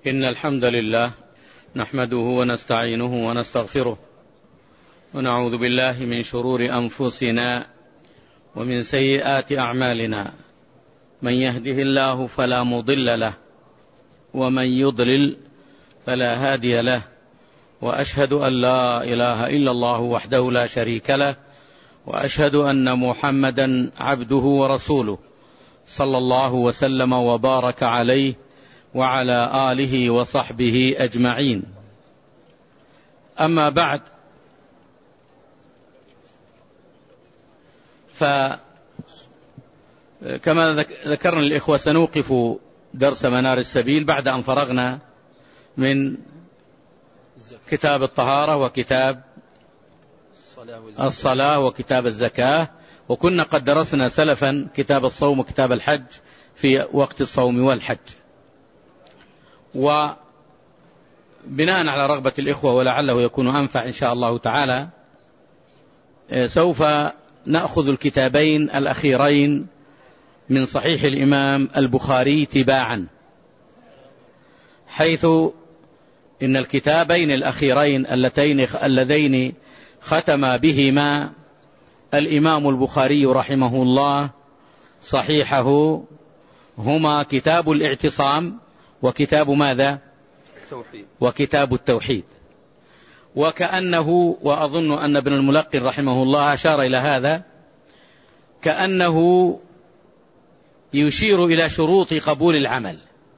إن الحمد لله نحمده ونستعينه ونستغفره ونعوذ بالله من شرور أنفسنا ومن سيئات أعمالنا، من يهده الله فلا مضل له ومن يضلل فلا هادي له، وأشهد أن لا إله إلا الله وحده لا شريك له، وأشهد أن محمدا عبده ورسوله صلى الله وسلم وبارك عليه وعلى آله وصحبه أجمعين. أما بعد، فكما ذكرنا الإخوة سنوقف درس منار السبيل بعد أن فرغنا من كتاب الطهارة وكتاب الصلاة وكتاب الزكاة، وكنا قد درسنا سلفا كتاب الصوم وكتاب الحج في وقت الصوم والحج. وبناء على رغبة الإخوة ولعله يكون أنفع إن شاء الله تعالى، سوف نأخذ الكتابين الأخيرين من صحيح الإمام البخاري تباعا، حيث إن الكتابين الأخيرين اللذين ختم بهما الإمام البخاري رحمه الله صحيحه هما كتاب الاعتصام وكتاب ماذا؟ التوحيد. وكتاب التوحيد. وكأنه، وأظن أن ابن الملقن رحمه الله أشار إلى هذا، كأنه يشير إلى شروط قبول العمل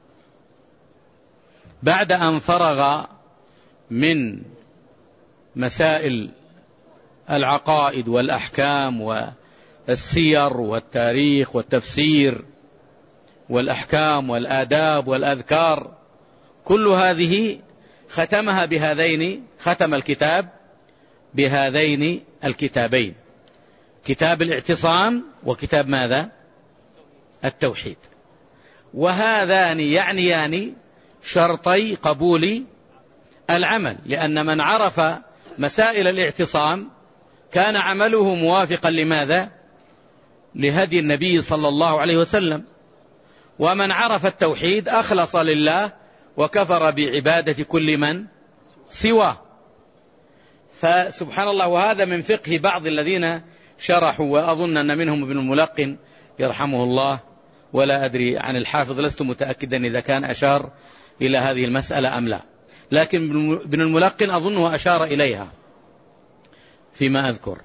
بعد أن فرغ من مسائل العقائد والأحكام والسير والتاريخ والتفسير والأحكام والآداب والأذكار، كل هذه ختمها بهذين، ختم الكتاب بهذين الكتابين، كتاب الاعتصام وكتاب ماذا؟ التوحيد. وهذان يعنيان شرطي قبول العمل، لأن من عرف مسائل الاعتصام كان عمله موافقا لماذا؟ لهدي النبي صلى الله عليه وسلم. ومن عرف التوحيد أخلص لله وكفر بعبادة كل من سواه. فسبحان الله، وهذا من فقه بعض الذين شرحوا، وأظن أن منهم ابن الملقن يرحمه الله، ولا أدري عن الحافظ، لست متأكدا إذا كان أشار إلى هذه المسألة أم لا، لكن ابن الملقن أظنه أشار إليها فيما أذكر.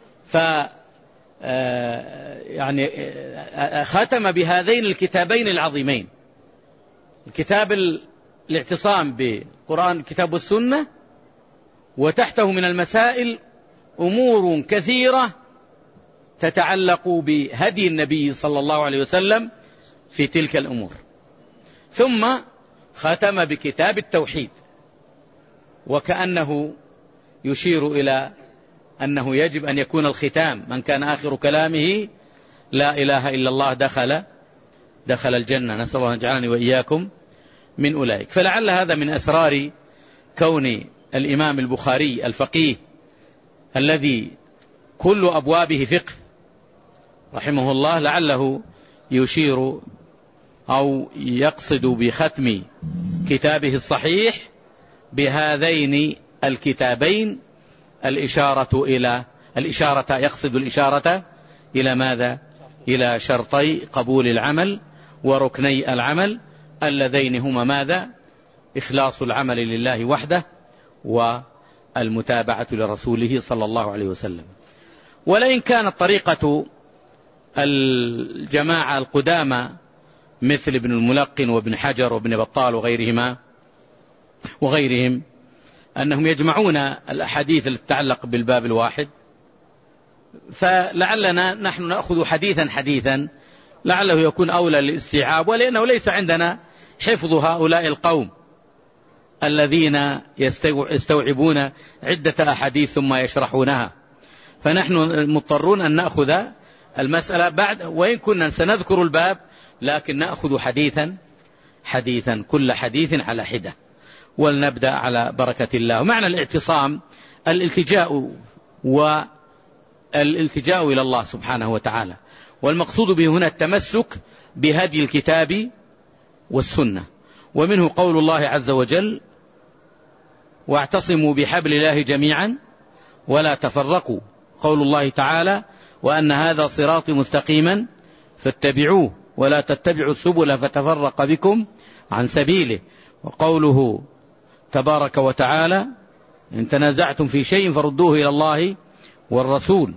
يعني ختم بهذين الكتابين العظيمين، الكتاب الاعتصام بالقرآن الكتاب والسنة، وتحته من المسائل أمور كثيرة تتعلق بهدي النبي صلى الله عليه وسلم في تلك الأمور. ثم ختم بكتاب التوحيد، وكأنه يشير إلى أنه يجب أن يكون الختام، من كان آخر كلامه لا إله إلا الله دخل الجنة، نسأل الله أن يجعلني وإياكم من أولئك. فلعل هذا من أسرار كون الإمام البخاري الفقيه الذي كل أبوابه فقه رحمه الله، لعله يشير أو يقصد بختم كتابه الصحيح بهذين الكتابين يقصد الإشارة إلى ماذا؟ إلى شرطي قبول العمل وركني العمل اللذين هما ماذا؟ إخلاص العمل لله وحده والمتابعة لرسوله صلى الله عليه وسلم. ولئن كانت طريقة الجماعة القدامى مثل ابن الملقن وابن حجر وابن بطال وغيرهم أنهم يجمعون الأحاديث التي تتعلق بالباب الواحد، فلعلنا نحن نأخذ حديثا لعله يكون أولى للاستيعاب، ولأنه ليس عندنا حفظ هؤلاء القوم الذين يستوعبون عدة أحاديث ثم يشرحونها، فنحن مضطرون أن نأخذ المسألة بعد، وإن كنا سنذكر الباب لكن نأخذ حديثا كل حديث على حدة. ولنبدأ على بركة الله. معنى الاعتصام الالتجاء إلى الله سبحانه وتعالى، والمقصود به هنا التمسك بهدي الكتاب والسنة. ومنه قول الله عز وجل: واعتصموا بحبل الله جميعا ولا تفرقوا. قول الله تعالى: وأن هذا صراطي مستقيما فاتبعوه ولا تتبعوا السبل فتفرق بكم عن سبيله. وقوله تبارك وتعالى: إن تنازعتم في شيء فردوه إلى الله والرسول.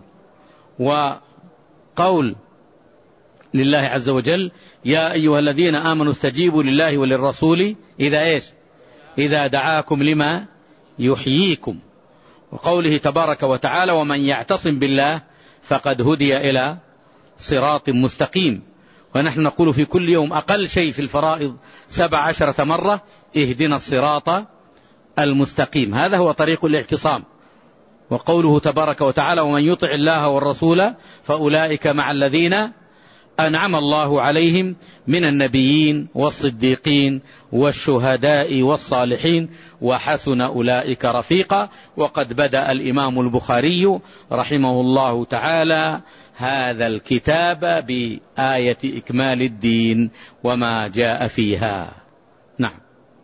وقول لله عز وجل: يا أيها الذين آمنوا استجيبوا لله وللرسول إذا دعاكم لما يحييكم. وقوله تبارك وتعالى: ومن يعتصم بالله فقد هدي إلى صراط مستقيم. ونحن نقول في كل يوم أقل شيء في الفرائض 17 مرة: اهدنا الصراط المستقيم. هذا هو طريق الاعتصام. وقوله تبارك وتعالى: ومن يطع الله والرسول فأولئك مع الذين أنعم الله عليهم من النبيين والصديقين والشهداء والصالحين وحسن أولئك رفيقا. وقد بدأ الإمام البخاري رحمه الله تعالى هذا الكتاب بآية إكمال الدين وما جاء فيها. نعم.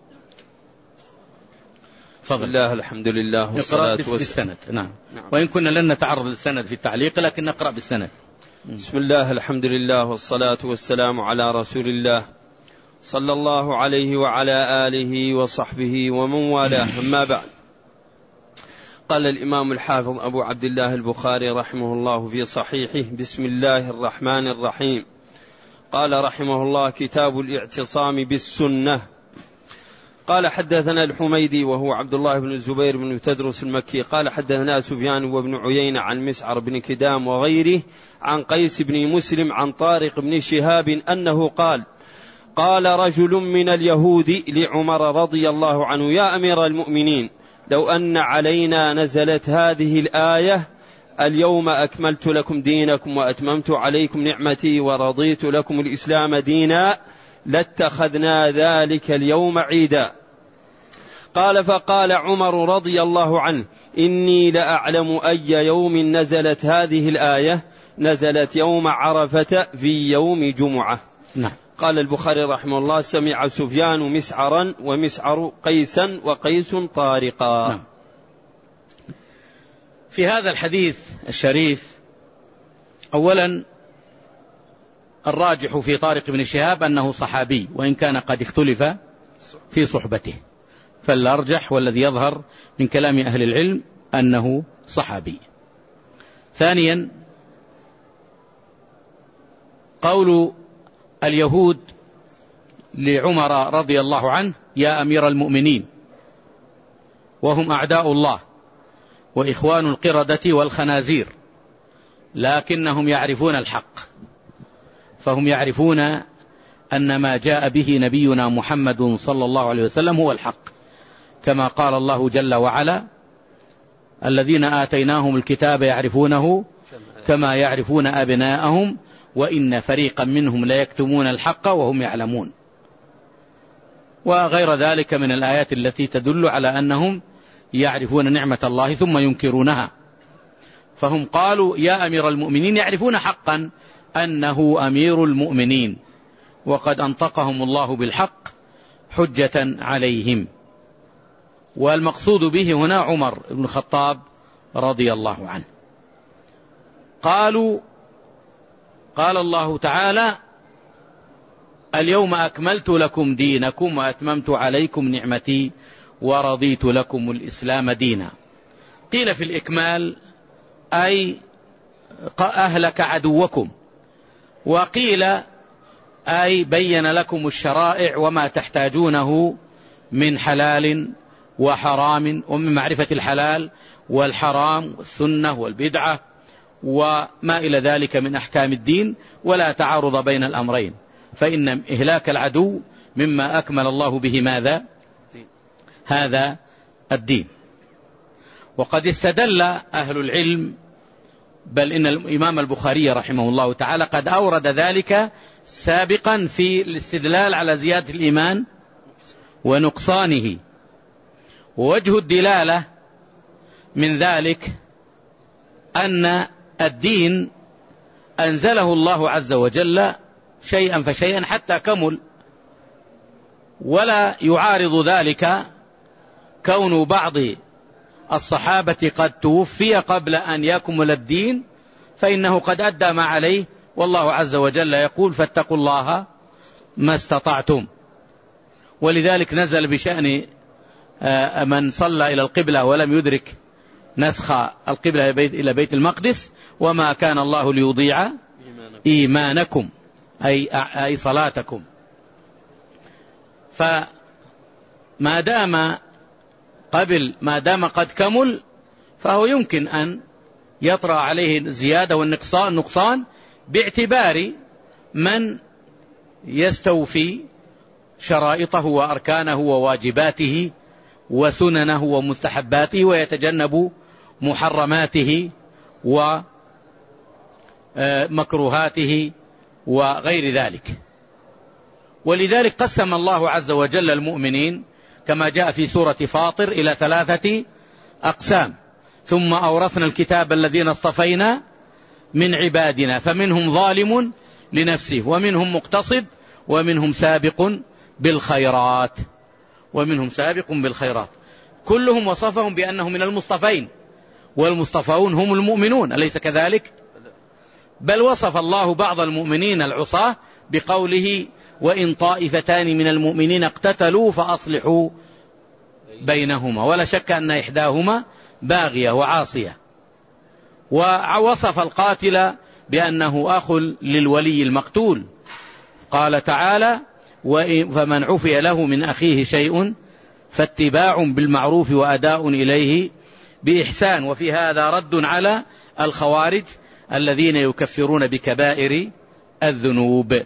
بسم الله، الحمد لله والصلاة والسلام. نعم. وإن كنا لن نتعرض للسند في التعليق لكن نقرأ بالسند. بسم الله، الحمد لله والصلاة والسلام على رسول الله صلى الله عليه وعلى آله وصحبه ومن والاه، أما بعد. قال الإمام الحافظ أبو عبد الله البخاري رحمه الله في صحيحه: بسم الله الرحمن الرحيم. قال رحمه الله: كتاب الاعتصام بالسنة. قال حدثنا الحميدي وهو عبد الله بن الزبير بن تدرس المكي قال حدثنا سفيان وابن عيينة عن مسعر بن كدام وغيره عن قيس بن مسلم عن طارق بن شهاب أنه قال: قال رجل من اليهود لعمر رضي الله عنه: يا أمير المؤمنين، لو أن علينا نزلت هذه الآية: اليوم أكملت لكم دينكم وأتممت عليكم نعمتي ورضيت لكم الإسلام دينا، لاتخذنا ذلك اليوم عيدا. قال: فقال عمر رضي الله عنه: إني لأعلم أي يوم نزلت هذه الآية. نزلت يوم عرفة في يوم جمعة. نعم. قال البخاري رحمه الله: سمع سفيان مسعرا ومسعر قيسا وقيس طارقا. نعم. في هذا الحديث الشريف أولا الراجح في طارق بن شهاب أنه صحابي، وإن كان قد اختلف في صحبته، فالأرجح والذي يظهر من كلام أهل العلم أنه صحابي. ثانيا قول اليهود لعمر رضي الله عنه: يا أمير المؤمنين، وهم أعداء الله وإخوان القردة والخنازير، لكنهم يعرفون الحق، فهم يعرفون أن ما جاء به نبينا محمد صلى الله عليه وسلم هو الحق، كما قال الله جل وعلا: الذين آتيناهم الكتاب يعرفونه كما يعرفون أبناءهم وإن فريقا منهم ليكتمون الحق وهم يعلمون. وغير ذلك من الآيات التي تدل على أنهم يعرفون نعمة الله ثم ينكرونها. فهم قالوا يا أمير المؤمنين، يعرفون حقا أنه أمير المؤمنين، وقد أنطقهم الله بالحق حجة عليهم. والمقصود به هنا عمر بن الخطاب رضي الله عنه. قال الله تعالى: اليوم أكملت لكم دينكم وأتممت عليكم نعمتي ورضيت لكم الإسلام دينا. قيل في الإكمال أي أهلك عدوكم، وقيل أي بين لكم الشرائع وما تحتاجونه من حلال وحرام، ومن معرفة الحلال والحرام والسنة والبدعة وما إلى ذلك من أحكام الدين، ولا تعارض بين الأمرين، فإن إهلاك العدو مما أكمل الله به ماذا؟ هذا الدين. وقد استدل أهل العلم، بل إن الإمام البخاري رحمه الله تعالى قد أورد ذلك سابقا في الاستدلال على زيادة الإيمان ونقصانه. ووجه الدلالة من ذلك أن الدين أنزله الله عز وجل شيئا فشيئا حتى كمل، ولا يعارض ذلك كون بعض الصحابة قد توفي قبل أن يكمل الدين، فإنه قد أدى ما عليه، والله عز وجل يقول فاتقوا الله ما استطعتم. ولذلك نزل بشأن من صلى إلى القبلة ولم يدرك نسخ القبلة إلى بيت المقدس: وما كان الله ليضيع إيمانكم أي صلاتكم. فما دام قد كمل، فهو يمكن أن يطرأ عليه الزيادة والنقصان باعتبار من يستوفي شرائطه وأركانه وواجباته وسننه ومستحباته، ويتجنب محرماته ومكروهاته وغير ذلك. ولذلك قسم الله عز وجل المؤمنين كما جاء في سورة فاطر إلى 3 أقسام: ثم أورثنا الكتاب الذين اصطفينا من عبادنا فمنهم ظالم لنفسه ومنهم مقتصد ومنهم سابق بالخيرات. كلهم وصفهم بأنهم من المصطفين، والمصطفون هم المؤمنون، أليس كذلك؟ بل وصف الله بعض المؤمنين العصاة بقوله: وإن طائفتان من المؤمنين اقتتلوا فأصلحوا بينهما، ولا شك أن إحداهما باغية وعاصية. ووصف القاتل بأنه أخ للولي المقتول، قال تعالى: فمن عفي له من أخيه شيء فاتباع بالمعروف وأداء إليه بإحسان. وفي هذا رد على الخوارج الذين يكفرون بكبائر الذنوب.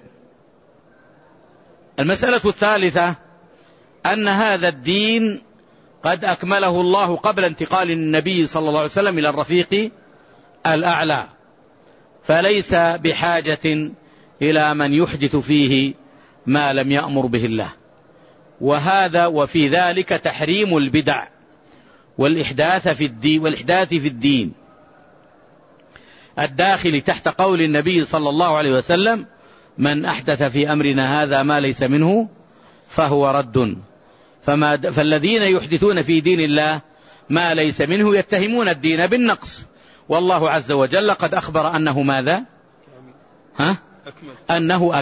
المسألة الثالثة أن هذا الدين قد أكمله الله قبل انتقال النبي صلى الله عليه وسلم إلى الرفيق الأعلى، فليس بحاجة إلى من يحدث فيه ما لم يأمر به الله. وفي ذلك تحريم البدع والإحداث في الدين الداخل تحت قول النبي صلى الله عليه وسلم: من أحدث في أمرنا هذا ما ليس منه فهو رد. فالذين يحدثون في دين الله ما ليس منه يتهمون الدين بالنقص، والله عز وجل قد أخبر أنه ماذا؟ أنه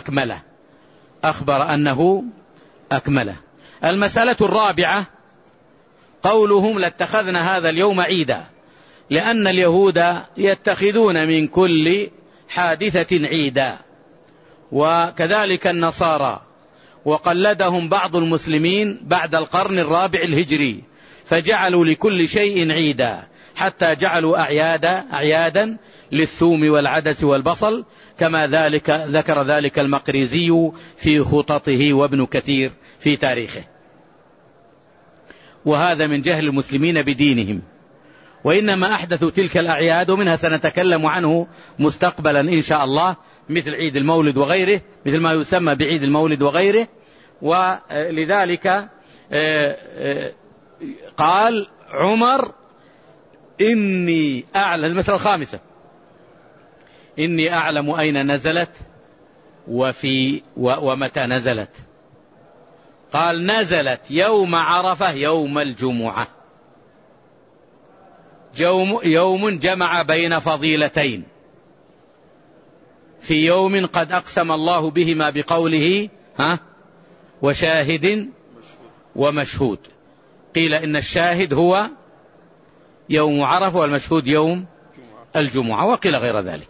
أكمله. المسألة الرابعة قولهم: لاتخذنا هذا اليوم عيدا، لأن اليهود يتخذون من كل حادثة عيدا، وكذلك النصارى، وقلدهم بعض المسلمين بعد القرن الرابع الهجري، فجعلوا لكل شيء عيدا، حتى جعلوا أعيادا للثوم والعدس والبصل، كما ذكر ذلك المقريزي في خططه وابن كثير في تاريخه. وهذا من جهل المسلمين بدينهم، وإنما أحدثوا تلك الأعياد، ومنها سنتكلم عنه مستقبلا إن شاء الله، مثل عيد المولد وغيره، مثل ما يسمى بعيد المولد وغيره. ولذلك قال عمر: إني أعلم، المسألة الخامسة، إني أعلم أين نزلت ومتى نزلت. قال: نزلت يوم عرفة يوم الجمعة، يوم جمع بين فضيلتين، في يوم قد أقسم الله بهما بقوله: وشاهد ومشهود. قيل إن الشاهد هو يوم عرفة والمشهود يوم الجمعة، وقيل غير ذلك.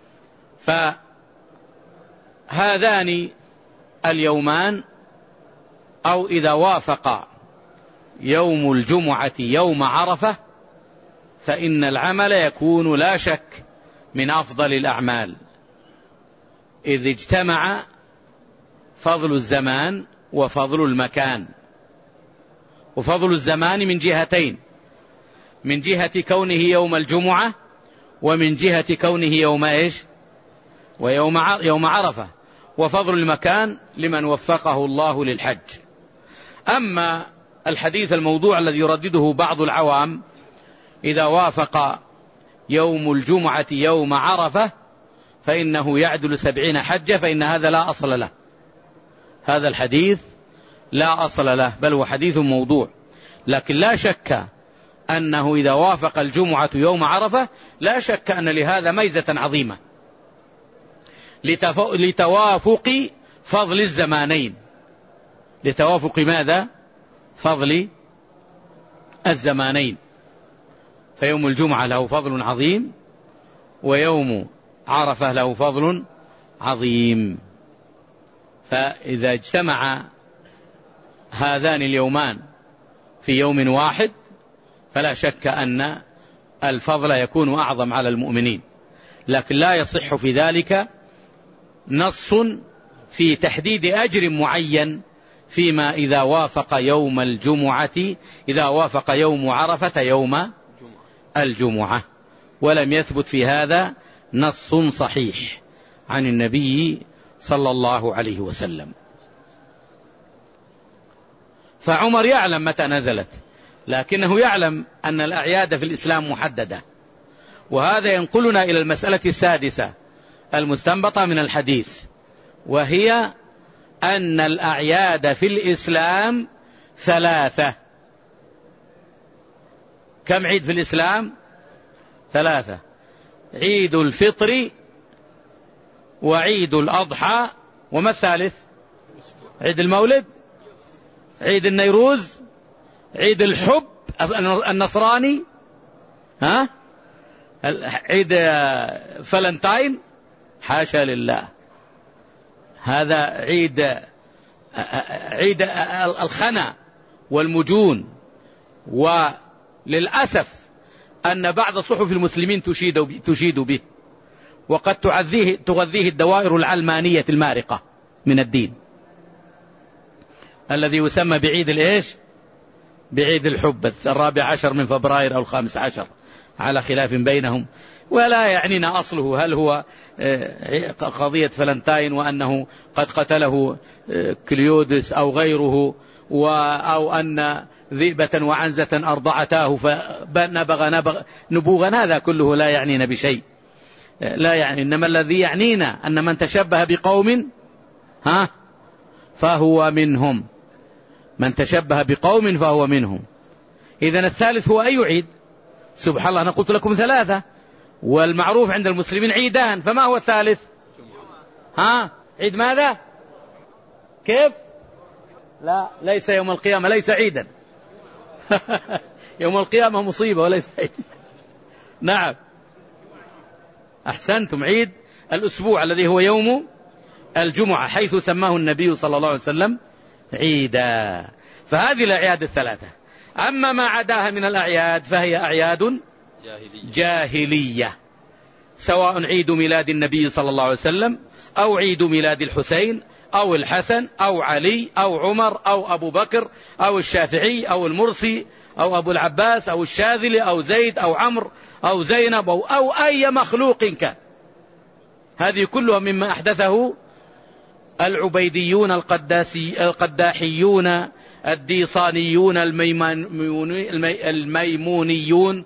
فهذان اليومان، أو إذا وافق يوم الجمعة يوم عرفة، فإن العمل يكون لا شك من أفضل الأعمال، إذ اجتمع فضل الزمان وفضل المكان. وفضل الزمان من جهتين: من جهة كونه يوم الجمعة، ومن جهة كونه يوم إيش؟ يوم عرفة. وفضل المكان لمن وفقه الله للحج. أما الحديث الموضوع الذي يردده بعض العوام: إذا وافق يوم الجمعة يوم عرفة فإنه يعدل 70 حجة، فإن هذا لا أصل له. هذا الحديث لا أصل له، بل هو حديث موضوع. لكن لا شك أنه إذا وافق الجمعة يوم عرفة لا شك أن لهذا ميزة عظيمة لتوافق فضل الزمانين. لتوافق ماذا؟ فضل الزمانين. فيوم الجمعة له فضل عظيم، ويوم عرفة له فضل عظيم. فإذا اجتمع هذان اليومان في يوم واحد فلا شك أن الفضل يكون أعظم على المؤمنين. لكن لا يصح في ذلك نص في تحديد أجر معين فيما إذا وافق يوم الجمعة، إذا وافق يوم عرفة يوم الجمعة، ولم يثبت في هذا نص صحيح عن النبي صلى الله عليه وسلم. فعمر يعلم متى نزلت، لكنه يعلم أن الأعياد في الإسلام محددة. وهذا ينقلنا إلى المسألة السادسة المستنبطة من الحديث، وهي أن الأعياد في الإسلام ثلاثة. كم عيد في الإسلام؟ ثلاثة: عيد الفطر، وعيد الأضحى، وما الثالث؟ عيد المولد، عيد النيروز، عيد الحب النصراني، عيد فالنتاين، حاشا لله، هذا عيد الخنا والمجون. وللأسف أن بعض صحف المسلمين تشيد به، وقد تغذيه الدوائر العلمانية المارقة من الدين، الذي يسمى بعيد الإيش؟ بعيد الحب 14 من فبراير أو 15، على خلاف بينهم. ولا يعنينا أصله، هل هو قضية فالنتاين وأنه قد قتله كليودس أو غيره، أو أن ذئبة وعنزة أرضعتاه فنبغ نبوغا، هذا كله لا يعنينا بشيء، لا يعني. إنما الذي يعنينا أن من تشبه بقوم فهو منهم، من تشبه بقوم فهو منهم. إذن الثالث هو أي عيد؟ سبحان الله، أنا قلت لكم ثلاثة، والمعروف عند المسلمين عيدان، فما هو الثالث؟ عيد ماذا؟ كيف؟ لا، ليس يوم القيامة، ليس عيدا. يوم القيامة مصيبة وليس عيد. نعم، أحسنتم، عيد الأسبوع الذي هو يوم الجمعة، حيث سماه النبي صلى الله عليه وسلم عيدا. فهذه الأعياد الثلاثة. أما ما عداها من الأعياد فهي أعياد جاهلية، سواء عيد ميلاد النبي صلى الله عليه وسلم، أو عيد ميلاد الحسين أو الحسن أو علي أو عمر أو أبو بكر أو الشافعي أو المرسي أو أبو العباس أو الشاذلي أو زيد أو عمرو أو زينب أو أي مخلوق كان. هذه كلها مما أحدثه العبيديون القداحيون الديصانيون الميمونيون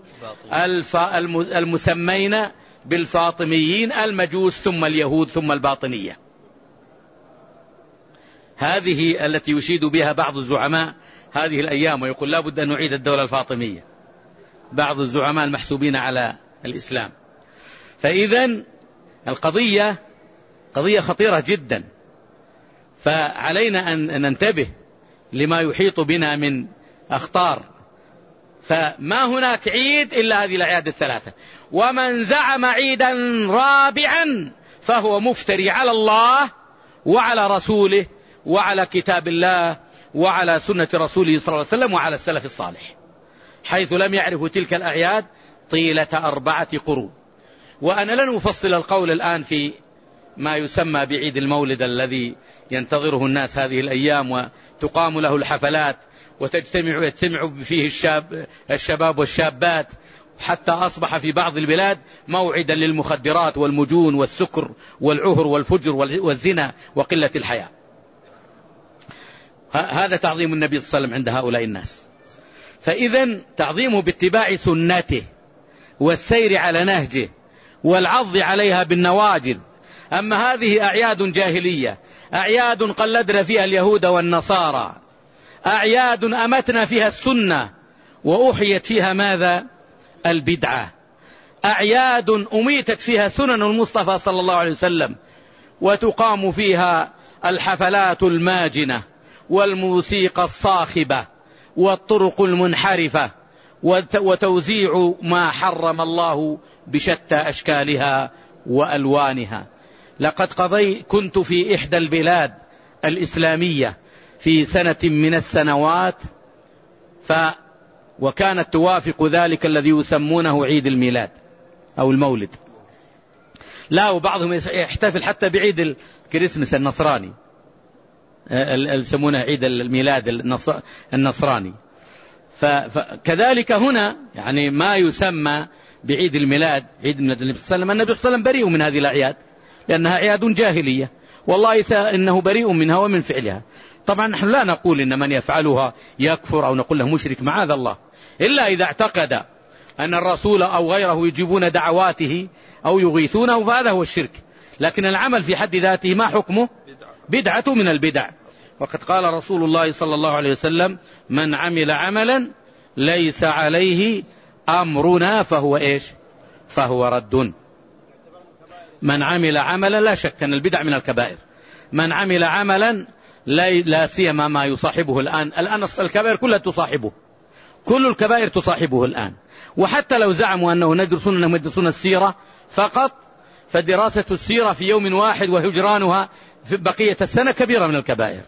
المسمين بالفاطميين، المجوس ثم اليهود ثم الباطنية. هذه التي يشيد بها بعض الزعماء هذه الأيام ويقول لا بد أن نعيد الدولة الفاطمية، بعض الزعماء المحسوبين على الإسلام. فإذن القضية قضية خطيرة جدا، فعلينا أن ننتبه لما يحيط بنا من أخطار. فما هناك عيد إلا هذه الأعياد الثلاثة، ومن زعم عيدا رابعا فهو مفتري على الله وعلى رسوله وعلى كتاب الله وعلى سنة رسوله صلى الله عليه وسلم وعلى السلف الصالح، حيث لم يعرفوا تلك الأعياد طيلة 4 قرون. وأنا لن أفصل القول الآن في ما يسمى بعيد المولد الذي ينتظره الناس هذه الأيام، وتقام له الحفلات وتجتمع فيه الشباب والشابات، حتى أصبح في بعض البلاد موعدا للمخدرات والمجون والسكر والعهر والفجر والزنا وقلة الحياة. هذا تعظيم النبي صلى الله عليه وسلم عند هؤلاء الناس. فإذن تعظيمه باتباع سنته والسير على نهجه والعض عليها بالنواجذ. أما هذه أعياد جاهلية، أعياد قلدنا فيها اليهود والنصارى أعياد أمتنا فيها السنة وأحيت فيها ماذا؟ البدعة. أعياد أميتت فيها سنن المصطفى صلى الله عليه وسلم، وتقام فيها الحفلات الماجنة والموسيقى الصاخبة والطرق المنحرفة وتوزيع ما حرم الله بشتى أشكالها وألوانها. لقد كنت في إحدى البلاد الإسلامية في سنة من السنوات، وكانت توافق ذلك الذي يسمونه عيد الميلاد أو المولد، لا وبعضهم يحتفل حتى بعيد الكريسماس النصراني، يسمونه عيد الميلاد النصراني. فكذلك هنا يعني ما يسمى بعيد الميلاد، عيد ميلاد النبي صلى الله عليه وسلم، النبي صلى الله عليه وسلم بريء من هذه الأعياد لأنها أعياد جاهلية، والله إنه بريء منها ومن فعلها. طبعا نحن لا نقول إن من يفعلها يكفر أو نقول له مشرك، معاذ الله، إلا إذا اعتقد أن الرسول أو غيره يجيبون دعواته أو يغيثونه، فهذا هو الشرك. لكن العمل في حد ذاته ما حكمه؟ بدعة من البدع. وقد قال رسول الله صلى الله عليه وسلم: من عمل عملا ليس عليه أمرنا فهو إيش؟ فهو رد. من عمل عملا، لا شك أن البدع من الكبائر. من عمل عملا لا سيما ما يصاحبه الآن الكبائر كلها تصاحبه، كل الكبائر تصاحبه الآن. وحتى لو زعموا أنهم يدرسون السيرة فقط، فدراسة السيرة في يوم واحد وهجرانها في بقية السنة كبيرة من الكبائر.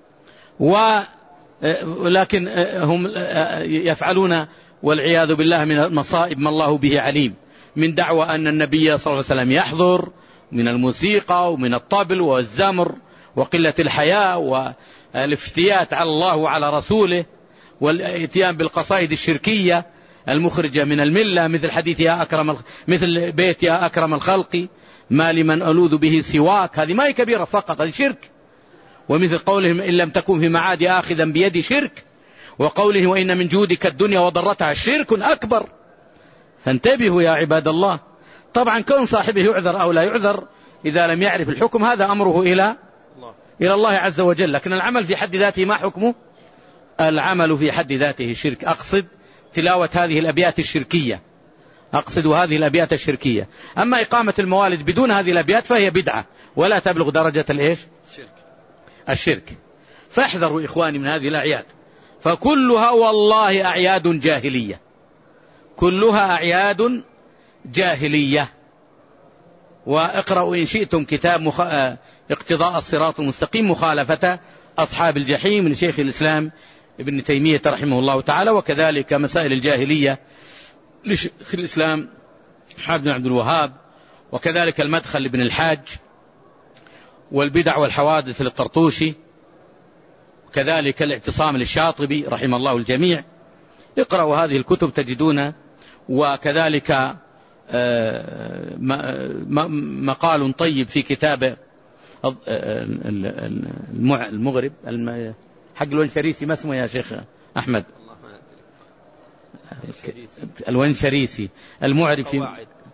ولكن هم يفعلون والعياذ بالله من المصائب ما الله به عليم، من دعوى أن النبي صلى الله عليه وسلم يحضر، من الموسيقى ومن الطبل والزمر وقلة الحياء والافتيات على الله وعلى رسوله، والاتيان بالقصائد الشركية المخرجة من الملة، مثل بيت يا أكرم الخلق ما لمن ألوذ به سواك، هذه ما هي كبيرة فقط، هذه شرك. ومثل قولهم: إن لم تكن في معادي آخذا بيدي، شرك. وقوله: وإن من جودك الدنيا وضرتها، شرك أكبر. فانتبهوا يا عباد الله. طبعا كون صاحبه يعذر أو لا يعذر إذا لم يعرف الحكم، هذا أمره إلى الله عز وجل. لكن العمل في حد ذاته ما حكمه؟ العمل في حد ذاته شرك. أقصد تلاوة هذه الأبيات الشركية، أقصد هذه الأبيات الشركية. أما إقامة الموالد بدون هذه الأبيات فهي بدعة ولا تبلغ درجة الشرك. فاحذروا إخواني من هذه الأعياد، فكلها والله أعياد جاهلية، كلها أعياد جاهلية. واقرأوا إن شئتم كتاب اقتضاء الصراط المستقيم مخالفة أصحاب الجحيم لشيخ الإسلام ابن تيمية رحمه الله تعالى، وكذلك مسائل الجاهلية لشيخ الإسلام محمد بن عبد الوهاب، وكذلك المدخل لابن الحاج، والبدع والحوادث للطرطوشي، وكذلك الاعتصام للشاطبي رحمه الله الجميع. اقرأوا هذه الكتب تجدون. وكذلك مقال طيب في كتاب المغرب حق الونشريسي، ما اسمه يا شيخ أحمد؟ الونشريسي المعرب في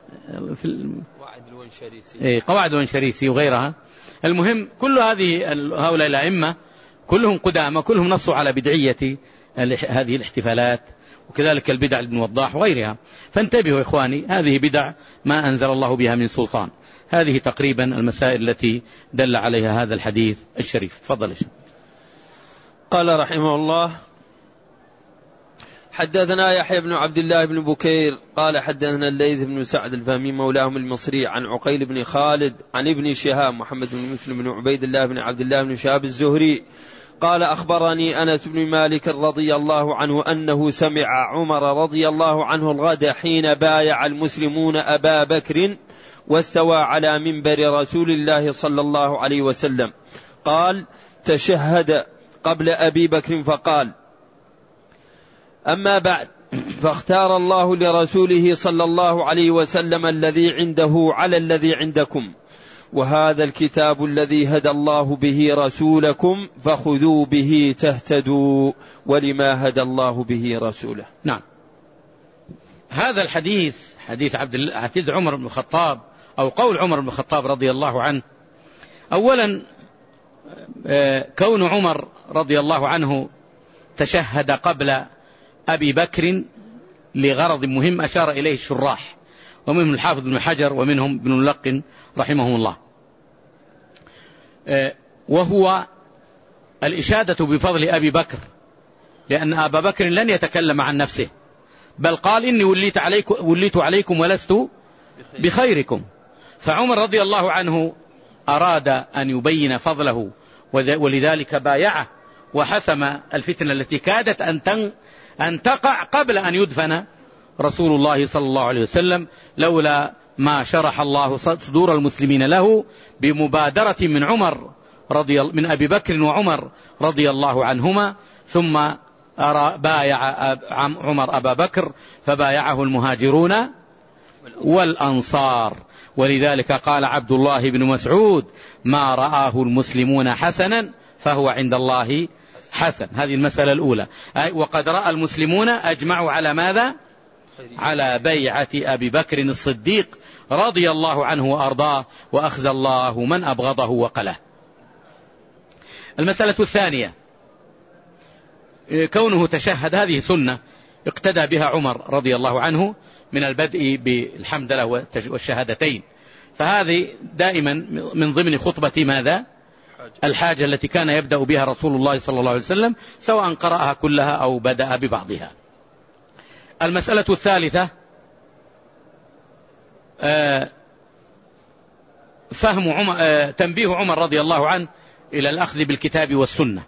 قواعد الونشريسي وغيرها. المهم كل هؤلاء الأئمة كلهم قدامى، كلهم نصوا على بدعية هذه الاحتفالات، وكذلك البدع ابن وضاح وغيرها. فانتبهوا إخواني، هذه بدع ما أنزل الله بها من سلطان. هذه تقريبا المسائل التي دل عليها هذا الحديث الشريف. تفضل. قال رحمه الله: حدثنا يحيى بن عبد الله بن بكير قال حدثنا الليث بن سعد الفهمي مولاهم المصري عن عقيل بن خالد عن ابن شهاب محمد بن مسلم بن عبيد الله بن عبد الله بن شهاب الزهري قال: أخبرني أنس بن مالك رضي الله عنه أنه سمع عمر رضي الله عنه الغد حين بايع المسلمون أبا بكر واستوى على منبر رسول الله صلى الله عليه وسلم، قال: تشهد قبل أبي بكر فقال: أما بعد، فاختار الله لرسوله صلى الله عليه وسلم الذي عنده على الذي عندكم، وهذا الكتاب الذي هدى الله به رسولكم فخذوا به تهتدوا، ولما هدى الله به رسوله. نعم، هذا الحديث حديث عمر بن الخطاب أو قول عمر بن الخطاب رضي الله عنه. أولا كون عمر رضي الله عنه تشهد قبل أبي بكر لغرض مهم أشار إليه الشراح، ومنهم الحافظ بن حجر ومنهم ابن ملقن رحمهم الله، وهو الإشادة بفضل أبي بكر، لأن أبا بكر لن يتكلم عن نفسه، بل قال إني وليت عليكم ولست بخيركم. فعمر رضي الله عنه أراد أن يبين فضله، ولذلك بايعه وحسم الفتنة التي كادت أن تقع قبل أن يدفن رسول الله صلى الله عليه وسلم، لولا ما شرح الله صدور المسلمين له بمبادرة من أبي بكر وعمر رضي الله عنهما. ثم بايع عمر أبا بكر فبايعه المهاجرون والأنصار، ولذلك قال عبد الله بن مسعود: ما رآه المسلمون حسنا فهو عند الله حسن. هذه المسألة الأولى. وقد رأى المسلمون أجمعوا على ماذا؟ على بيعة أبي بكر الصديق رضي الله عنه وأرضاه، وأخزى الله من أبغضه وقله. المسألة الثانية كونه تشهد، هذه سنة اقتدى بها عمر رضي الله عنه من البدء بالحمدلله والشهادتين، فهذه دائما من ضمن خطبة ماذا؟ الحاجة التي كان يبدأ بها رسول الله صلى الله عليه وسلم، سواء قرأها كلها أو بدأ ببعضها. المسألة الثالثة تنبيه عمر رضي الله عنه إلى الأخذ بالكتاب والسنة،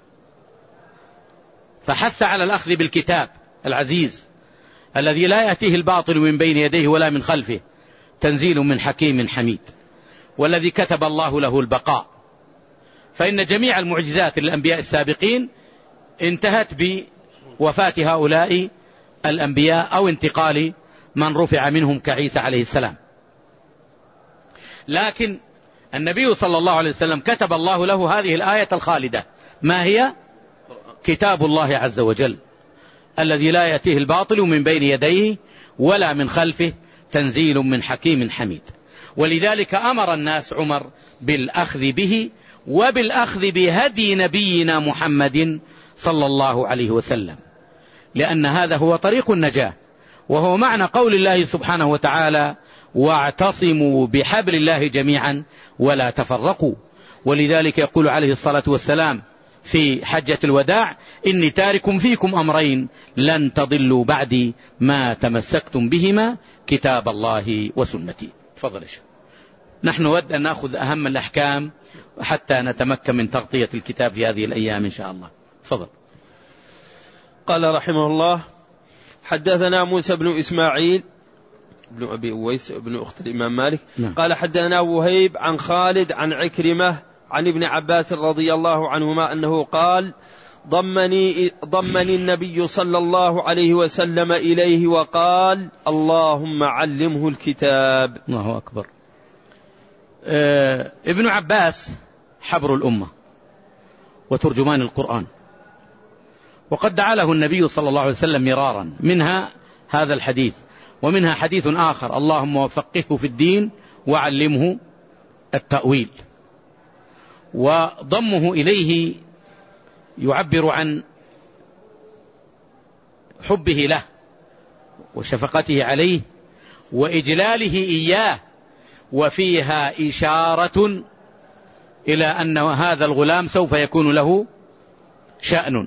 فحث على الأخذ بالكتاب العزيز الذي لا يأتيه الباطل من بين يديه ولا من خلفه، تنزيل من حكيم حميد، والذي كتب الله له البقاء. فإن جميع المعجزات للأنبياء السابقين انتهت بوفاة هؤلاء الأنبياء أو انتقال من رفع منهم كعيسى عليه السلام، لكن النبي صلى الله عليه وسلم كتب الله له هذه الآية الخالدة، ما هي؟ كتاب الله عز وجل الذي لا يأتيه الباطل من بين يديه ولا من خلفه، تنزيل من حكيم حميد. ولذلك أمر الناس عمر بالأخذ به وبالأخذ بهدي نبينا محمد صلى الله عليه وسلم، لأن هذا هو طريق النجاة، وهو معنى قول الله سبحانه وتعالى: واعتصموا بحبل الله جميعا ولا تفرقوا. ولذلك يقول عليه الصلاة والسلام في حجة الوداع: إني تارك فيكم أمرين لن تضلوا بعدي ما تمسكتم بهما، كتاب الله وسنتي. تفضل يا شيخ. نحن نود أن نأخذ أهم الأحكام حتى نتمكن من تغطية الكتاب في هذه الأيام إن شاء الله. تفضل. قال رحمه الله: حدثنا موسى بن إسماعيل بن أبي أويس بن أخت الإمام مالك قال حدثنا وهيب عن خالد عن عكرمة عن ابن عباس رضي الله عنهما أنه قال: ضمني النبي صلى الله عليه وسلم إليه وقال: اللهم علمه الكتاب. الله أكبر. ابن عباس حبر الأمة وترجمان القرآن، وقد دعا له النبي صلى الله عليه وسلم مرارا، منها هذا الحديث، ومنها حديث آخر: اللهم وفقهه في الدين وعلمه التأويل. وضمه إليه يعبر عن حبه له وشفقته عليه وإجلاله إياه، وفيها إشارة إلى أن هذا الغلام سوف يكون له شأن،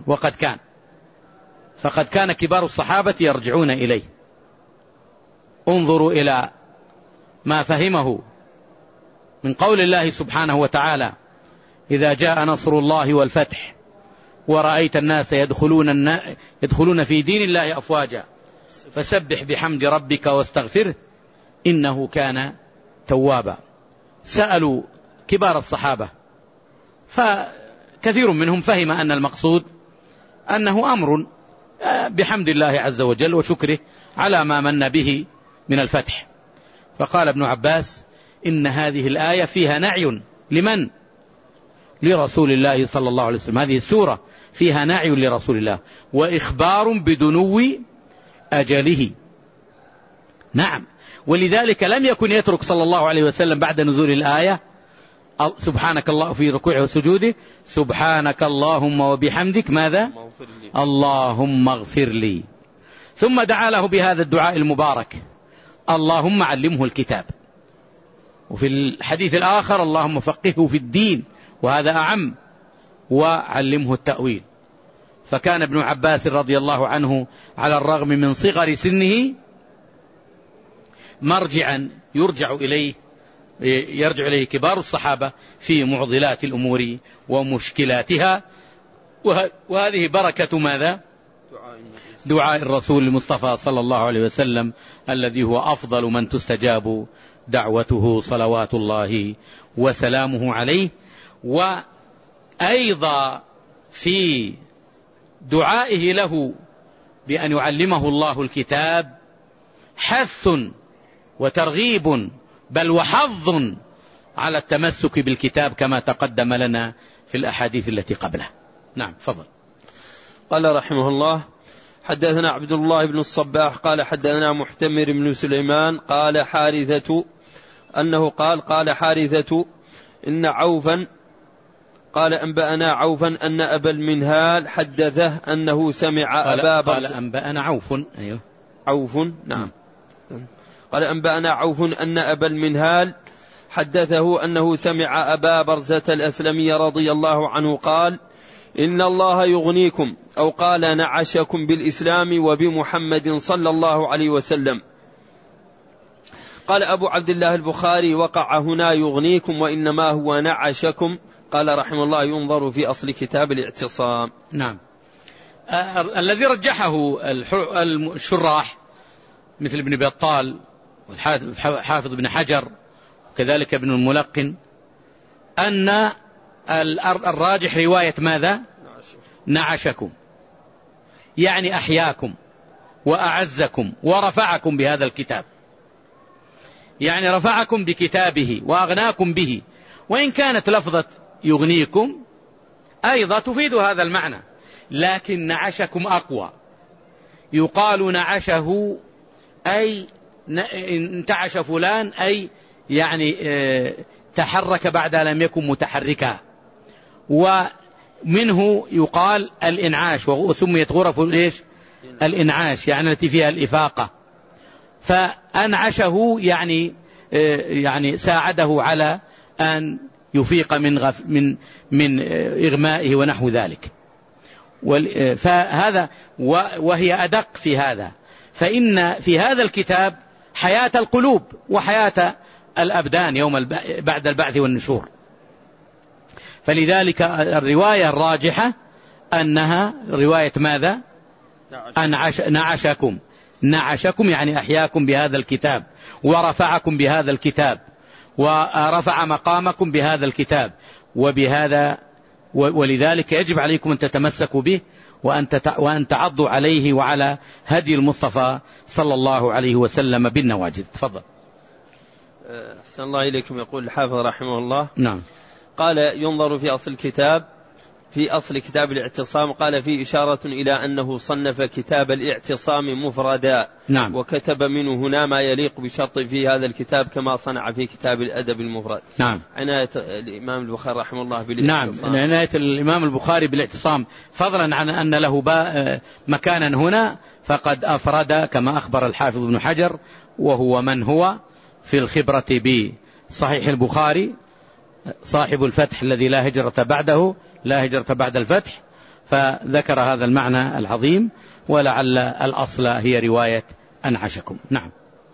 فقد كان كبار الصحابة يرجعون إليه. انظروا إلى ما فهمه من قول الله سبحانه وتعالى: إذا جاء نصر الله والفتح ورأيت الناس يدخلون في دين الله أفواجا فسبح بحمد ربك واستغفره إنه كان توابا. سألوا كبار الصحابة، فكثير منهم فهم أن المقصود أنه أمر بحمد الله عز وجل وشكره على ما من به من الفتح. فقال ابن عباس: إن هذه الآية فيها نعي لمن؟ لرسول الله صلى الله عليه وسلم. هذه السورة فيها نعي لرسول الله وإخبار بدنو أجله. نعم، ولذلك لم يكن يترك صلى الله عليه وسلم بعد نزول الآية سبحانك الله في ركوعه وسجوده سبحانك اللهم وبحمدك ماذا؟ اللهم اغفر لي. ثم دعا له بهذا الدعاء المبارك اللهم علمه الكتاب. وفي الحديث الآخر اللهم فقهه في الدين، وهذا أعم، وعلمه التأويل. فكان ابن عباس رضي الله عنه على الرغم من صغر سنه مرجعا يرجع إليه كبار الصحابة في معضلات الأمور ومشكلاتها. وهذه بركة ماذا؟ دعاء الرسول المصطفى صلى الله عليه وسلم الذي هو أفضل من تستجاب دعوته صلوات الله وسلامه عليه. وأيضا في دعائه له بأن يعلمه الله الكتاب حث وترغيب بل وحظ على التمسك بالكتاب كما تقدم لنا في الأحاديث التي قبله. نعم فضل. قال رحمه الله حدثنا عبد الله بن الصباح قال حدثنا محتمر بن سليمان قال حارثة أنه قال حارثة إن عوفا قال أنبأنا عوفا أن أبا المنهال حدثه أنه سمع أبا قال أنبأنا عوف. أيوه عوف. نعم. قال أنبأنا عوف أن أبا المنهال حدثه أنه سمع أبا برزة الأسلمي رضي الله عنه قال إن الله يغنيكم أو قال نعشكم بالإسلام وبمحمد صلى الله عليه وسلم. قال أبو عبد الله البخاري وقع هنا يغنيكم وإنما هو نعشكم. قال رحمه الله ينظر في أصل كتاب الاعتصام. نعم. الذي رجحه الشراح مثل ابن بطال والحافظ ابن حجر وكذلك ابن الملقن أن الراجح رواية ماذا؟ نعشكم، يعني أحياكم وأعزكم ورفعكم بهذا الكتاب، يعني رفعكم بكتابه وأغناكم به. وإن كانت لفظة يغنيكم أيضا تفيد هذا المعنى، لكن نعشكم أقوى. يقال نعشه أي انتعش فلان أي يعني تحرك بعد لم يكن متحركا. ومنه يقال الإنعاش، وسميت غرف ليش؟ الإنعاش يعني التي فيها الإفاقة. فأنعشه يعني ساعده على أن يفيق من إغمائه ونحو ذلك. فهذا وهي أدق في هذا، فإن في هذا الكتاب حياة القلوب وحياة الأبدان يوم بعد البعث والنشور. فلذلك الرواية الراجحة أنها رواية ماذا؟ نعشكم يعني أحياكم بهذا الكتاب ورفعكم بهذا الكتاب ورفع مقامكم بهذا الكتاب. ولذلك يجب عليكم أن تتمسكوا به وأن تعضوا عليه وعلى هدي المصطفى صلى الله عليه وسلم بالنواجذ. تفضل. أحسن الله إليكم. يقول الحافظ رحمه الله نعم قال ينظر في أصل كتاب الاعتصام. قال فيه إشارة إلى أنه صنف كتاب الاعتصام مفردا. نعم. وكتب منه هنا ما يليق بشرط في هذا الكتاب كما صنع في كتاب الأدب المفرد. نعم. عناية الإمام البخاري رحمه الله بالاعتصام. نعم، عناية الإمام البخاري بالاعتصام، فضلا عن أن له مكانا هنا فقد أفرد كما أخبر الحافظ ابن حجر، وهو من هو في الخبرة بصحيح البخاري صاحب الفتح الذي لا هجرة بعده، لا هجرة بعد الفتح، فذكر هذا المعنى العظيم. ولعل الأصل هي رواية أنعشكم. نعم.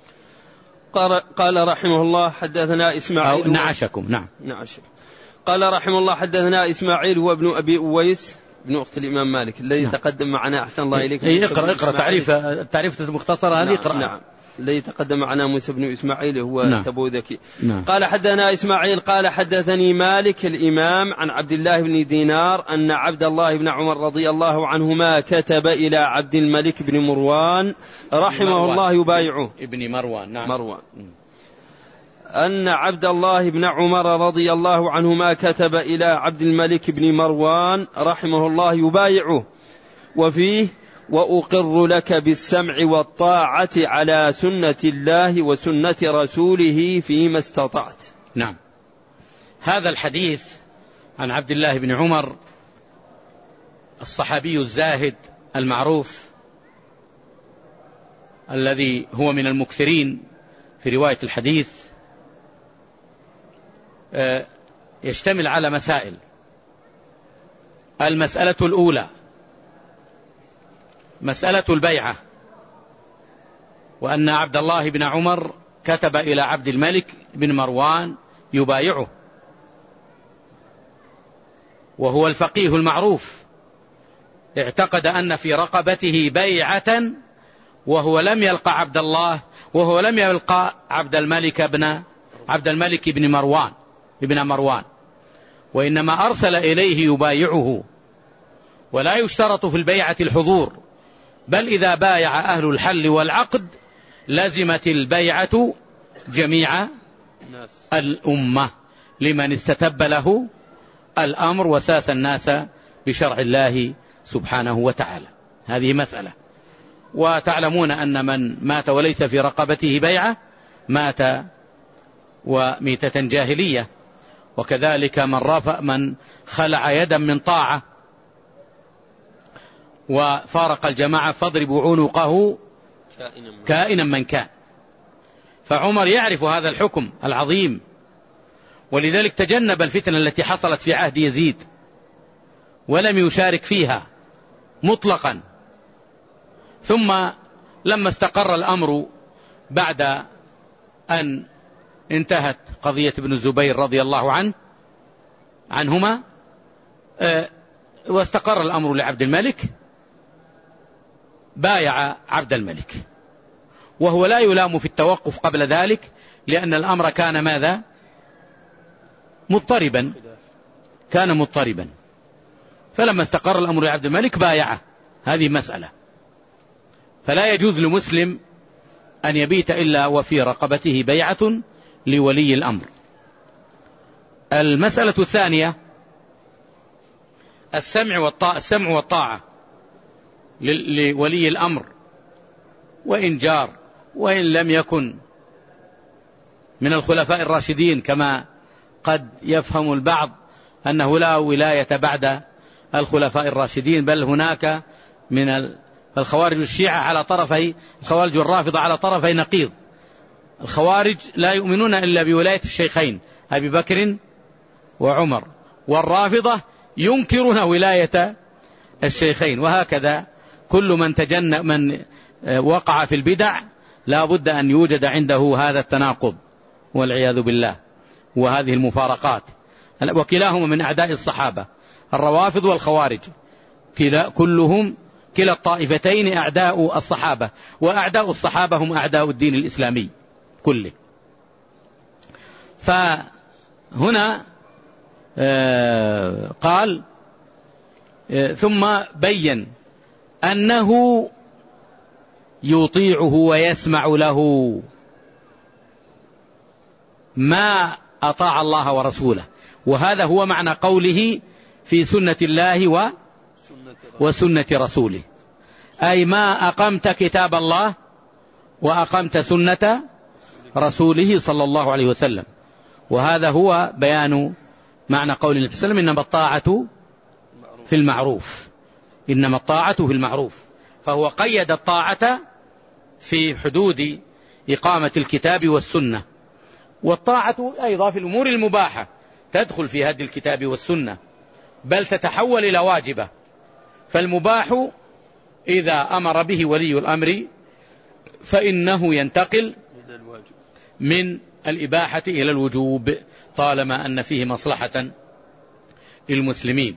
قال رحمه الله حدثنا إسماعيل أو نعشكم. نعم. قال رحمه الله حدثنا إسماعيل هو ابن أبي أويس ابن أخت الإمام مالك الذي تقدم معنا. أحسن الله إليك. اقرأ تعريف المختصرة هذه. اقرأ. نعم. الذي تقدم معنا موسى بن إسماعيل هو تبوذكي. نعم. قال حدثنا إسماعيل قال حدثني مالك الإمام عن عبد الله بن دينار أن عبد الله بن عمر رضي الله عنهما كتب إلى عبد الملك بن مروان رحمه الله يبايعه. ابن مروان. نعم. مروان. أن عبد الله بن عمر رضي الله عنهما كتب إلى عبد الملك بن مروان رحمه الله يبايعه، وفيه وأقر لك بالسمع والطاعة على سنة الله وسنة رسوله فيما استطعت. نعم. هذا الحديث عن عبد الله بن عمر الصحابي الزاهد المعروف الذي هو من المكثرين في رواية الحديث يشتمل على مسائل. المسألة الأولى مسألة البيعة، وأن عبد الله بن عمر كتب إلى عبد الملك بن مروان يبايعه، وهو الفقيه المعروف، اعتقد أن في رقبته بيعة وهو لم يلقى عبد الله، وهو لم يلقى عبد الملك بن مروان، وإنما أرسل إليه يبايعه. ولا يشترط في البيعة الحضور، بل إذا بايع أهل الحل والعقد لزمت البيعة جميع الأمة لمن استتب له الأمر وساس الناس بشرع الله سبحانه وتعالى. هذه مسألة. وتعلمون أن من مات وليس في رقبته بيعة مات وميتة جاهلية، وكذلك من خلع يدا من طاعة وفارق الجماعة فاضربوا عنقه كائنا من كان. فعمر يعرف هذا الحكم العظيم، ولذلك تجنب الفتنة التي حصلت في عهد يزيد ولم يشارك فيها مطلقا. ثم لما استقر الأمر بعد أن انتهت قضية ابن الزبير رضي الله عنهما واستقر الأمر لعبد الملك، بايع عبد الملك، وهو لا يلام في التوقف قبل ذلك، لأن الأمر كان ماذا؟ مضطربا. فلما استقر الأمر لعبد الملك بايعه. هذه مسألة. فلا يجوز لمسلم أن يبيت إلا وفي رقبته بيعة لولي الأمر. المسألة الثانية السمع والطاعة لولي الأمر، وإن جار وإن لم يكن من الخلفاء الراشدين، كما قد يفهم البعض أنه لا ولاية بعد الخلفاء الراشدين، بل هناك من الخوارج الشيعة على طرفي، الخوارج والرافضة على طرفي نقيض. الخوارج لا يؤمنون إلا بولاية الشيخين أبي بكر وعمر، والرافضة ينكرون ولاية الشيخين. وهكذا كل من وقع في البدع لا بد أن يوجد عنده هذا التناقض والعياذ بالله وهذه المفارقات. وكلاهما من أعداء الصحابة، الروافض والخوارج، كلا الطائفتين أعداء الصحابة، وأعداء الصحابة هم أعداء الدين الإسلامي كله. فهنا قال ثم بين أنه يطيعه ويسمع له ما أطاع الله ورسوله. وهذا هو معنى قوله في سنة الله وسنة رسوله، أي ما أقمت كتاب الله وأقمت سنة رسوله صلى الله عليه وسلم. وهذا هو بيان معنى قول النبي صلى الله عليه وسلم: إنما الطاعة في المعروف. إنما الطاعة في المعروف. فهو قيد الطاعة في حدود إقامة الكتاب والسنة. والطاعة أيضا في الأمور المباحة تدخل في هدي الكتاب والسنة، بل تتحول إلى واجبة. فالمباح إذا أمر به ولي الأمر فإنه ينتقل من الإباحة إلى الوجوب، طالما أن فيه مصلحة للمسلمين.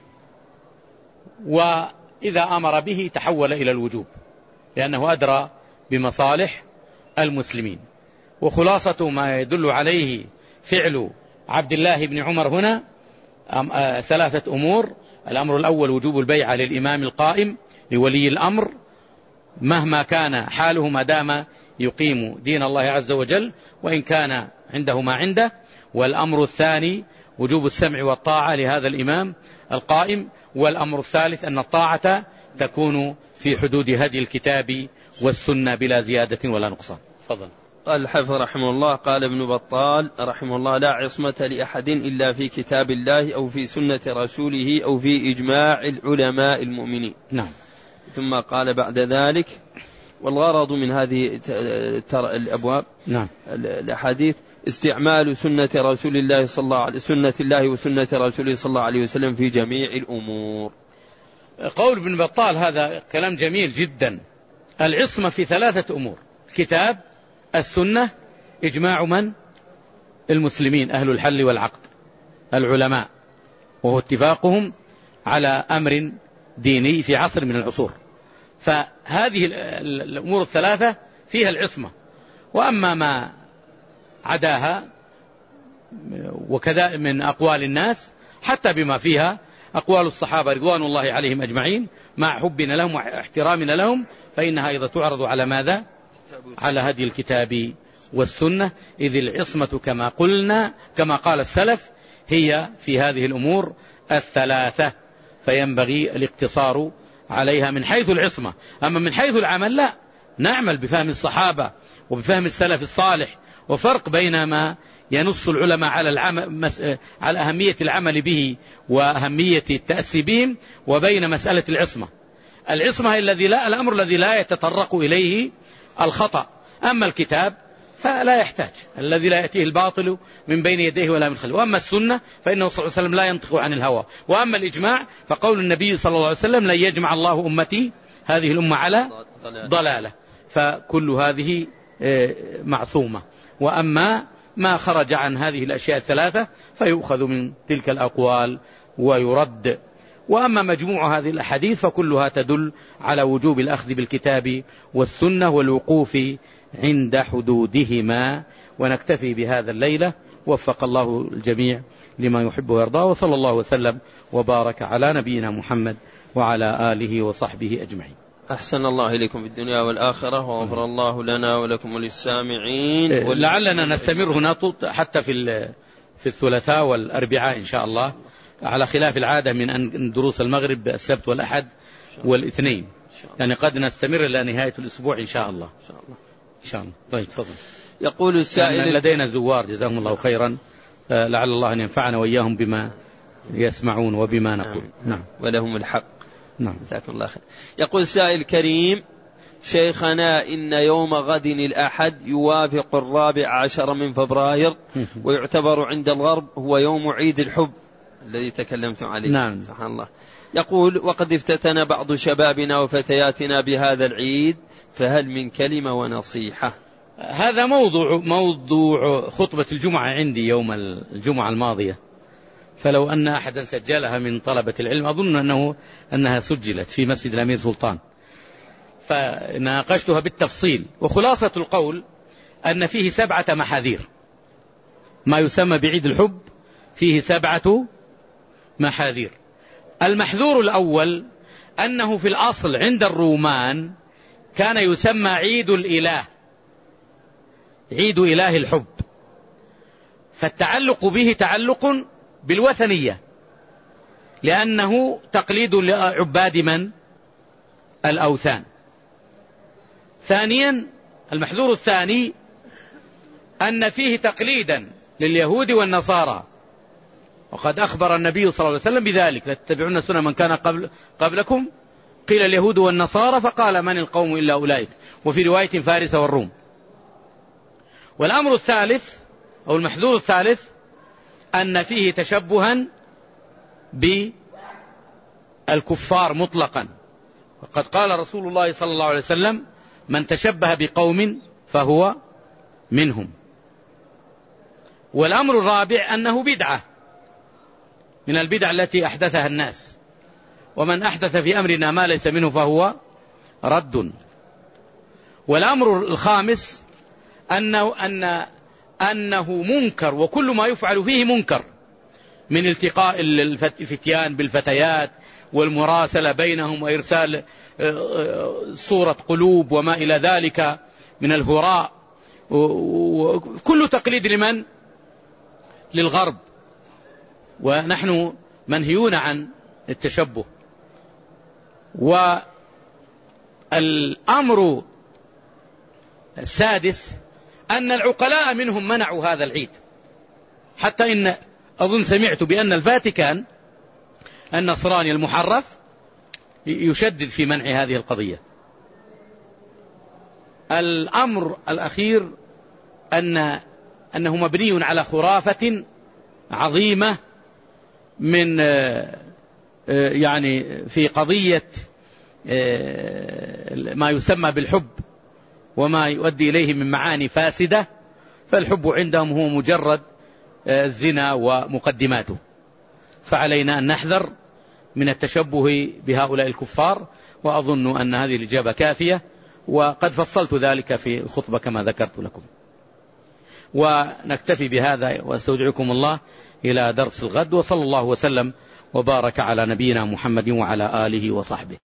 وإذا أمر به تحول إلى الوجوب، لأنه أدرى بمصالح المسلمين. وخلاصة ما يدل عليه فعل عبد الله بن عمر هنا 3 أمور. الأمر الأول وجوب البيعة للإمام القائم لولي الأمر مهما كان حاله، ما دام يقيم دين الله عز وجل، وإن كان عنده ما عنده. والأمر الثاني وجوب السمع والطاعة لهذا الإمام القائم. والأمر الثالث أن الطاعة تكون في حدود هدي الكتاب والسنة بلا زيادة ولا نقصان. تفضل. قال الحافظ رحمه الله: قال ابن بطال رحمه الله: لا عصمة لأحد إلا في كتاب الله أو في سنة رسوله أو في إجماع العلماء المؤمنين. نعم. ثم قال بعد ذلك: والغرض من هذه الأبواب نعم الأحاديث استعمال سنة رسول الله صلى الله عليه سنة الله وسنة رسوله صلى الله عليه وسلم في جميع الأمور. قول ابن بطال هذا كلام جميل جدا. العصمة في 3 أمور: الكتاب، السنة، إجماع من؟ المسلمين أهل الحل والعقد، العلماء، وهو اتفاقهم على أمر ديني في عصر من العصور. فهذه الأمور 3 فيها العصمة. وأما ما عداها وكذا من أقوال الناس، حتى بما فيها أقوال الصحابة رضوان الله عليهم أجمعين مع حبنا لهم واحترامنا لهم، فإنها أيضا تعرض على ماذا؟ على هدي الكتاب والسنة. إذ العصمة كما قلنا كما قال السلف هي في هذه الأمور 3، فينبغي الاقتصار عليها من حيث العصمة. أما من حيث العمل لا، نعمل بفهم الصحابة وبفهم السلف الصالح، وفرق بين ما ينص العلماء على أهمية العمل به وأهمية التأسي بهم، وبين مسألة العصمة. العصمة الأمر الذي لا يتطرق إليه الخطأ. أما الكتاب فلا يحتاج، الذي لا يأتيه الباطل من بين يديه ولا من خلفه. وأما السنة فإنه صلى الله عليه وسلم لا ينطق عن الهوى. وأما الإجماع فقول النبي صلى الله عليه وسلم: لن يجمع الله أمتي هذه الأمة على ضلالة. فكل هذه معصومة. وأما ما خرج عن هذه الأشياء 3 فيؤخذ من تلك الأقوال ويرد. وأما مجموع هذه الأحاديث فكلها تدل على وجوب الأخذ بالكتاب والسنة والوقوف عند حدودهما. ونكتفي بهذا الليلة، وفق الله الجميع لما يحب ويرضى، وصلى الله وسلم وبارك على نبينا محمد وعلى آله وصحبه أجمعين. أحسن الله إليكم في الدنيا والآخرة، وغفر الله لنا ولكم وللسامعين. لعلنا نستمر هنا حتى في الثلاثاء والأربعاء إن شاء الله، على خلاف العادة من أن دروس المغرب السبت والأحد والاثنين، يعني قد نستمر إلى نهاية الأسبوع إن شاء الله. إن شاء الله. طيب تفضل. يقول السائل: لدينا زوار جزاهم الله خيرا، لعل الله أن ينفعنا وإياهم بما يسمعون وبما نقول. نعم. ولهم الحق. نعم. جزاكم الله خير. يقول السائل الكريم: شيخنا، إن يوم غد الأحد يوافق 14 من فبراير ويعتبر عند الغرب هو يوم عيد الحب الذي تكلمتم عليه. نعم. سبحان الله. يقول: وقد افتتن بعض شبابنا وفتياتنا بهذا العيد، فهل من كلمة ونصيحة؟ هذا موضوع خطبة الجمعة عندي يوم الجمعة الماضية، فلو أن أحدا سجلها من طلبة العلم أظن أنها سجلت في مسجد الأمير سلطان، فناقشتها بالتفصيل. وخلاصة القول أن فيه 7 محاذير. ما يسمى بعيد الحب فيه 7 محاذير. المحذور الأول أنه في الأصل عند الرومان كان يسمى عيد الإله، عيد إله الحب، فالتعلق به تعلق بالوثنية، لأنه تقليد لعباد من؟ الأوثان. ثانيا، المحذور الثاني أن فيه تقليدا لليهود والنصارى، وقد أخبر النبي صلى الله عليه وسلم بذلك: لتتبعون سنن من كان قبلكم، قيل اليهود والنصارى فقال من القوم إلا أولئك، وفي رواية فارس والروم. والأمر الثالث أو المحذور الثالث أن فيه تشبها بالكفار مطلقا، وقد قال رسول الله صلى الله عليه وسلم: من تشبه بقوم فهو منهم. والأمر الرابع أنه بدعة من البدع التي أحدثها الناس، ومن أحدث في أمرنا ما ليس منه فهو رد. والأمر الخامس أنه منكر، وكل ما يفعل فيه منكر، من التقاء الفتيان بالفتيات والمراسلة بينهم وإرسال صورة قلوب وما إلى ذلك من الهراء، وكل تقليد لمن؟ للغرب، ونحن منهيون عن التشبه. والأمر السادس أن العقلاء منهم منعوا هذا العيد، حتى إن أظن سمعت بأن الفاتيكان النصراني المحرف يشدد في منع هذه القضية. الأمر الأخير أنه مبني على خرافة عظيمة من يعني في قضية ما يسمى بالحب وما يؤدي إليه من معاني فاسدة. فالحب عندهم هو مجرد الزنا ومقدماته، فعلينا أن نحذر من التشبه بهؤلاء الكفار، وأظن أن هذه الإجابة كافية، وقد فصلت ذلك في الخطبة كما ذكرت لكم. ونكتفي بهذا، واستودعكم الله إلى درس الغد، وصلى الله وسلم وبارك على نبينا محمد وعلى آله وصحبه.